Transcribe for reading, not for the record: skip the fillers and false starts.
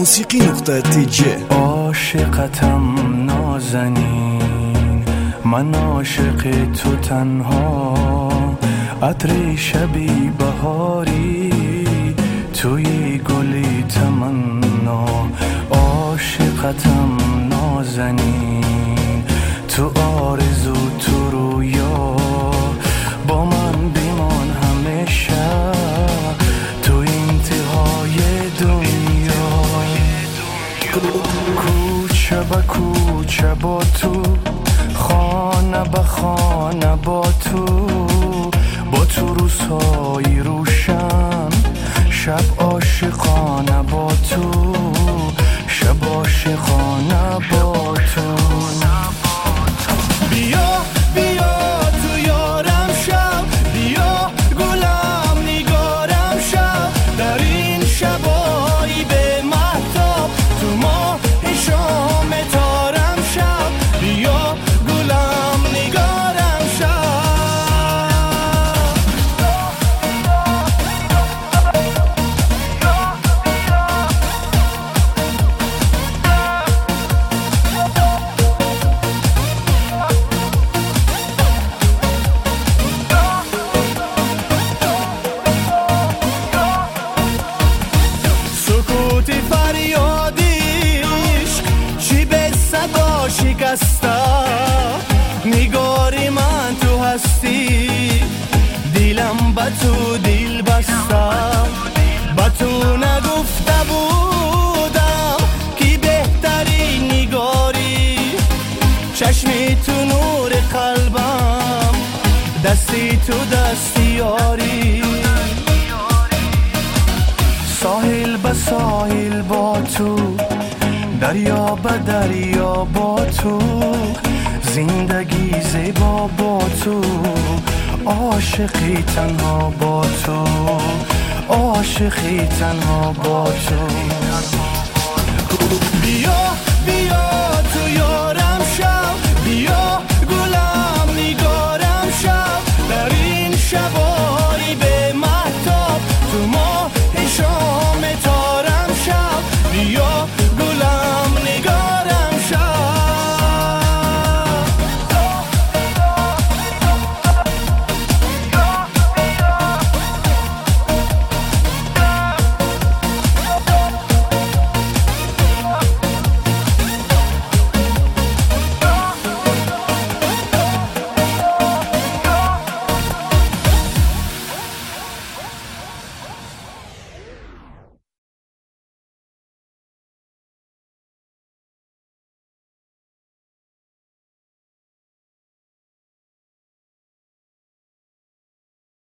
موسیقی نقطه تیجه. عاشقتم نازنین، من عاشق تو تنها، عطر شبی بهاری توی گلی تمنا. عاشقتم نازنین، تو آرزو تو رویا، با من بیمان همیشه تو انتهای دنیا. کوچه به کوچه با تو، خانه به خانه با تو روزهای روشن، شب عاشقانه با تو، شب عاشقانه با تو. بیا بیا تو یارم شب، بیا گلم نگارم شب، در این شبایی به مهتاب تو ماه شام تارم شب، بیا گلم نگارم شب. سکوت فریادیش چی به صدا شکسته، نگاری من تو هستی، دیلم با تو دل بسته. با تو نگفته بودم که بهتری نگاری، چشمی تو نور قلبم، دستی تو دستی یاری. ساحل به ساحل با تو، دریا به دریا با تو، زندگی زیبا با تو، عاشقی تنها با تو، عاشقی تنها با تو. بیا